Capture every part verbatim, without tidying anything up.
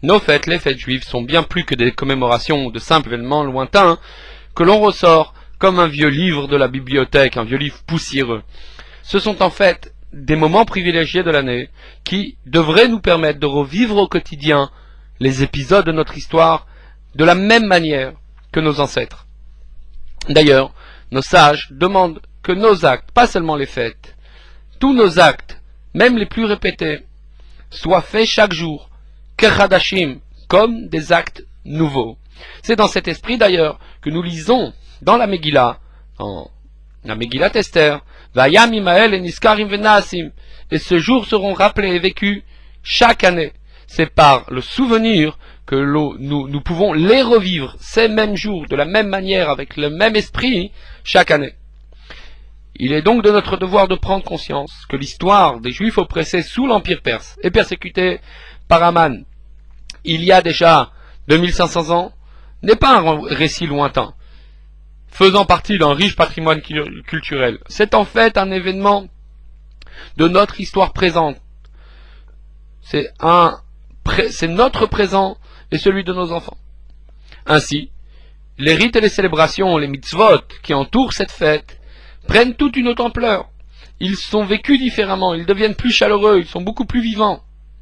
Nos fêtes, les fêtes juives, sont bien plus que des commémorations de simples événements lointains que l'on ressort comme un vieux livre de la bibliothèque, un vieux livre poussiéreux. Ce sont en fait des moments privilégiés de l'année qui devraient nous permettre de revivre au quotidien les épisodes de notre histoire de la même manière que nos ancêtres. D'ailleurs, nos sages demandent que nos actes, pas seulement les fêtes, tous nos actes, même les plus répétés, soient faits chaque jour, kechadashim, comme des actes nouveaux. C'est dans cet esprit d'ailleurs que nous lisons dans la Megillah, dans la Megillah Esther, Vayam imael et niskarim venasim, et ce jour seront rappelés et vécus chaque année. C'est par le souvenir que nous, nous pouvons les revivre, ces mêmes jours, de la même manière, avec le même esprit, chaque année. Il est donc de notre devoir de prendre conscience que l'histoire des Juifs oppressés sous l'Empire perse et persécutés par Aman, il y a déjà deux mille cinq cents ans, n'est pas un récit lointain, faisant partie d'un riche patrimoine culturel. C'est en fait un événement de notre histoire présente. C'est un, c'est notre présent et celui de nos enfants. Ainsi, les rites et les célébrations, les mitzvot qui entourent cette fête, prennent toute une autre ampleur. Ils sont vécus différemment, ils deviennent plus chaleureux, ils sont beaucoup plus vivants.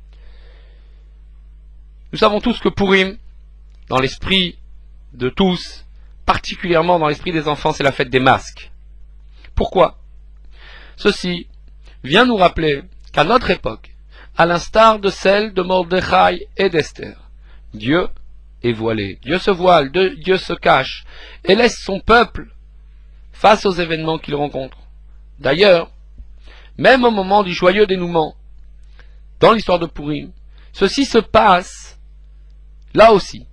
Nous savons tous que Purim, dans l'esprit de tous, particulièrement dans l'esprit des enfants, c'est la fête des masques. Pourquoi? Ceci vient nous rappeler qu'à notre époque, à l'instar de celle de Mordechai et d'Esther, Dieu est voilé, Dieu se voile, Dieu se cache et laisse son peuple face aux événements qu'il rencontre. D'ailleurs, même au moment du joyeux dénouement, dans l'histoire de Purim, ceci se passe là aussi,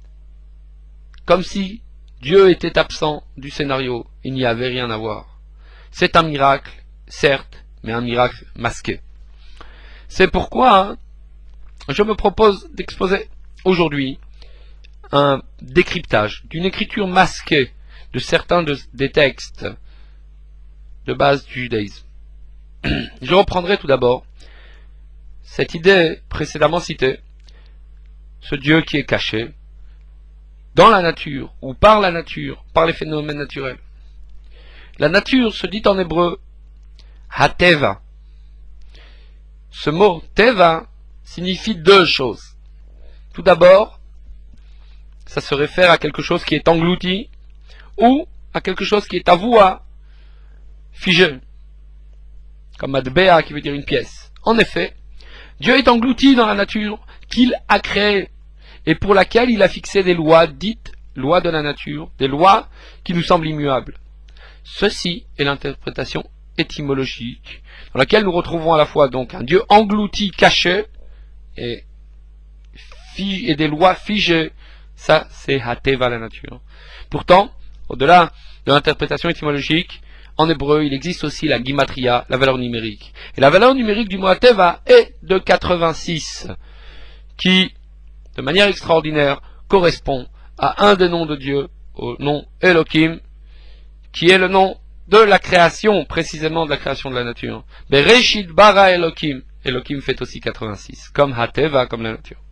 comme si Dieu était absent du scénario, il n'y avait rien à voir. C'est un miracle, certes, mais un miracle masqué. C'est pourquoi hein, je me propose d'exposer aujourd'hui un décryptage d'une écriture masquée de certains de, des textes de base du judaïsme. Je reprendrai tout d'abord cette idée précédemment citée, ce Dieu qui est caché dans la nature, ou par la nature, par les phénomènes naturels. La nature se dit en hébreu hateva. Ce mot teva signifie deux choses. Tout d'abord, ça se réfère à quelque chose qui est englouti, ou à quelque chose qui est avoua, figé, comme adbea qui veut dire une pièce. En effet, Dieu est englouti dans la nature qu'il a créée et pour laquelle il a fixé des lois dites lois de la nature, des lois qui nous semblent immuables. Ceci est l'interprétation étymologique dans laquelle nous retrouvons à la fois donc un Dieu englouti, caché et, et des lois figées. Ça, c'est hateva la nature. Pourtant, au-delà de l'interprétation étymologique, en hébreu, il existe aussi la gimatria, la valeur numérique. Et la valeur numérique du mot hateva est de quatre-vingt-six, qui, de manière extraordinaire, correspond à un des noms de Dieu, au nom Elohim, qui est le nom de la création, précisément de la création de la nature. Bereshit bara Elohim. Elohim fait aussi quatre-vingt-six, comme hateva, comme la nature.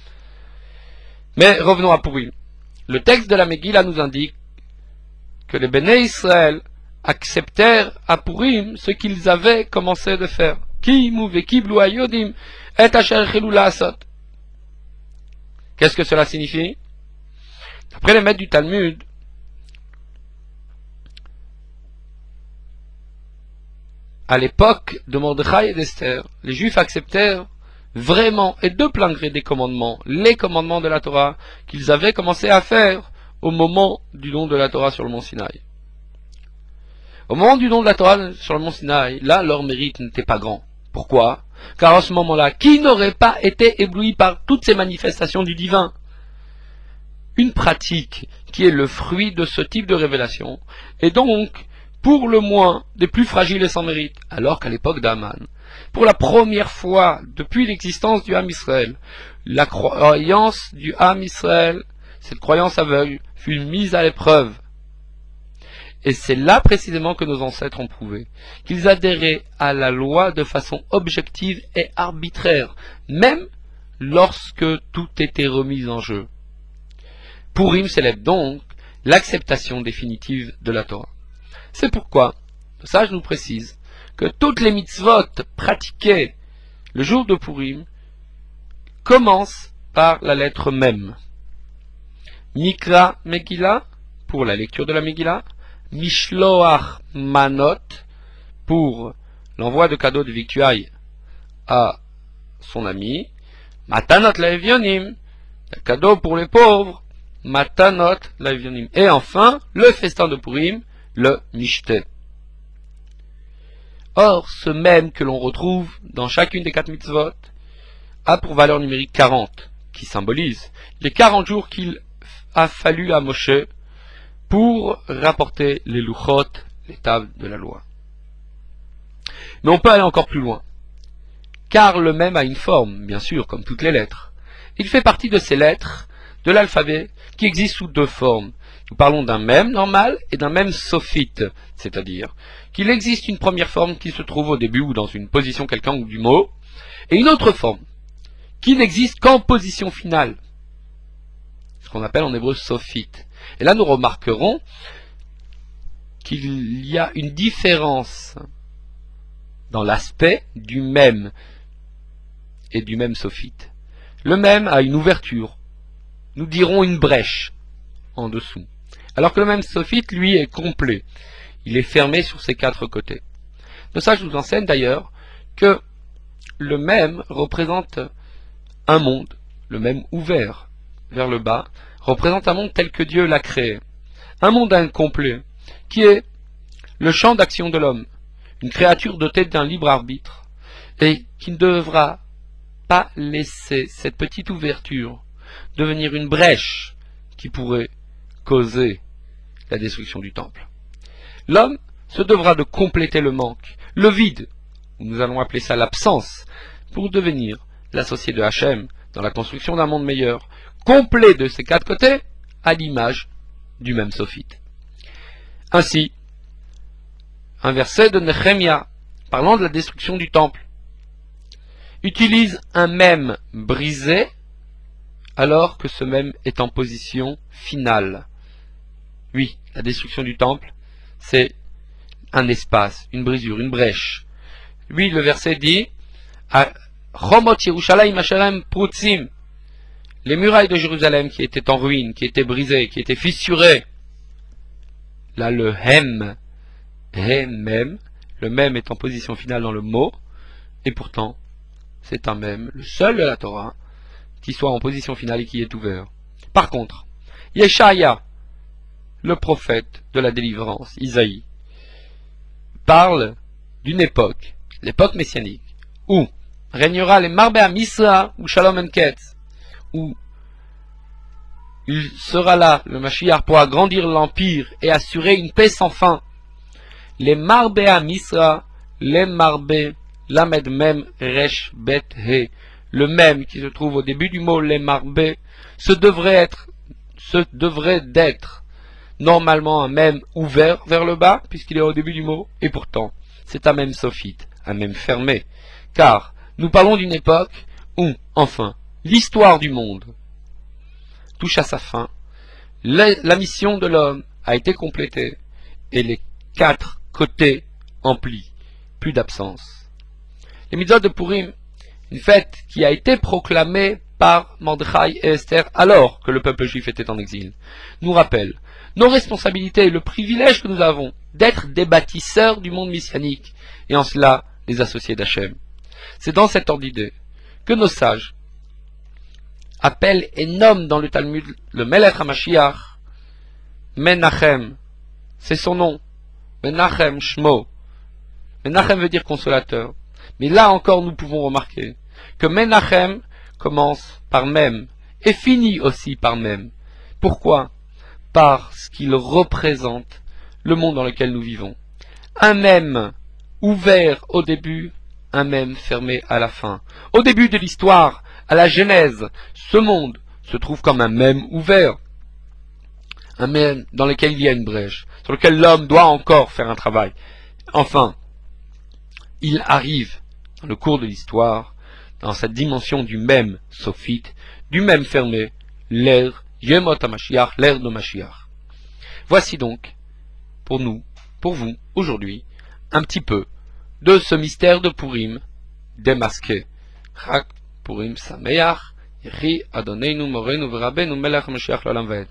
Mais revenons à Purim. Le texte de la Megillah nous indique que les Béné Israël acceptèrent à Purim ce qu'ils avaient commencé de faire. Qu'est-ce que cela signifie? D'après les maîtres du Talmud, à l'époque de Mordechai et d'Esther, les Juifs acceptèrent vraiment et de plein gré des commandements, les commandements de la Torah qu'ils avaient commencé à faire au moment du don de la Torah sur le mont Sinaï. Au moment du don de la Torah sur le mont Sinaï, là leur mérite n'était pas grand. Pourquoi? Car à ce moment-là, qui n'aurait pas été ébloui par toutes ces manifestations du divin? Une pratique qui est le fruit de ce type de révélation est donc pour le moins des plus fragiles et sans mérite, alors qu'à l'époque d'Aman, pour la première fois depuis l'existence du Ham Israël, la croyance du Ham Israël, cette croyance aveugle, fut mise à l'épreuve. Et c'est là précisément que nos ancêtres ont prouvé qu'ils adhéraient à la loi de façon objective et arbitraire, même lorsque tout était remis en jeu. Purim célèbre donc l'acceptation définitive de la Torah. C'est pourquoi le sage nous précise que toutes les mitzvot pratiquées le jour de Purim commencent par la lettre Mem. Mikra Megillah, pour la lecture de la Megillah, Mishloach Manot, pour l'envoi de cadeaux de victuailles à son ami, Matanot Laevionim, le cadeau pour les pauvres, Matanot Laevionim, et enfin, le festin de Purim, le Mishte. Or, ce même que l'on retrouve dans chacune des quatre mitzvot a pour valeur numérique quarante, qui symbolise les quarante jours qu'il a fallu à Moshe pour rapporter les louchot, les tables de la loi. Mais on peut aller encore plus loin, car le même a une forme, bien sûr, comme toutes les lettres. Il fait partie de ces lettres de l'alphabet qui existent sous deux formes. Nous parlons d'un même normal et d'un même sophite, c'est-à-dire qu'il existe une première forme qui se trouve au début ou dans une position quelconque du mot, et une autre forme qui n'existe qu'en position finale, ce qu'on appelle en hébreu sophite. Et là nous remarquerons qu'il y a une différence dans l'aspect du même et du même sophite. Le même a une ouverture, nous dirons une brèche en dessous, alors que le même sophite, lui, est complet. Il est fermé sur ses quatre côtés. Le sage nous enseigne d'ailleurs que le même représente un monde, le même ouvert vers le bas, représente un monde tel que Dieu l'a créé. Un monde incomplet, qui est le champ d'action de l'homme, une créature dotée d'un libre arbitre, et qui ne devra pas laisser cette petite ouverture devenir une brèche qui pourrait causer la destruction du temple. L'homme se devra de compléter le manque, le vide, nous allons appeler ça l'absence, pour devenir l'associé de Hachem dans la construction d'un monde meilleur, complet de ses quatre côtés, à l'image du même sophite. Ainsi, un verset de Nehemia, parlant de la destruction du temple, utilise un même brisé, alors que ce même est en position finale. Oui, la destruction du temple, c'est un espace, une brisure, une brèche. Oui, le verset dit Chomot Yerushalayim Asherem Prutzim, les murailles de Jérusalem qui étaient en ruine, qui étaient brisées, qui étaient fissurées. Là, le hem, hem même, le même est en position finale dans le mot, et pourtant, c'est un même, le seul de la Torah, qui soit en position finale et qui est ouvert. Par contre, Yeshaya, le prophète de la délivrance, Isaïe, parle d'une époque, l'époque messianique, où régnera les Marbéa Misra ou Shalom Enketz, où il sera là, le Mashiach, pour agrandir l'empire et assurer une paix sans fin. Les Marbéa Misra, les Marbé, Lamed Mem Resh Bet He, le même qui se trouve au début du mot les Marbé, ce devrait être, ce devrait d'être normalement un même ouvert vers le bas, puisqu'il est au début du mot, et pourtant, c'est un même sophite, un même fermé, car nous parlons d'une époque où, enfin, l'histoire du monde touche à sa fin, la, la mission de l'homme a été complétée, et les quatre côtés emplis, plus d'absence. Les mitzvot de Purim, une fête qui a été proclamée par Mordechai et Esther alors que le peuple juif était en exil, nous rappelle nos responsabilités et le privilège que nous avons d'être des bâtisseurs du monde messianique, et en cela les associés d'Hachem. C'est dans cet ordre d'idée que nos sages appellent et nomment dans le Talmud le Melech HaMashiach Menachem, c'est son nom, Menachem Shmo. Menachem veut dire consolateur, mais là encore nous pouvons remarquer que Menachem commence par Mem et finit aussi par Mem. Pourquoi ? Parce qu'il représente le monde dans lequel nous vivons. Un même ouvert au début, un même fermé à la fin. Au début de l'histoire, à la Genèse, ce monde se trouve comme un même ouvert, un même dans lequel il y a une brèche, sur lequel l'homme doit encore faire un travail. Enfin, il arrive, dans le cours de l'histoire, dans cette dimension du même sophite, du même fermé, l'ère Yemot HaMashiach, l'ère de Mashiach. Voici donc, pour nous, pour vous, aujourd'hui, un petit peu de ce mystère de Purim démasqué. Chag Purim Sameach, Yehi Adoneinu Morenu V'Rabbeinu Melech HaMashiach L'Olam Va'ed.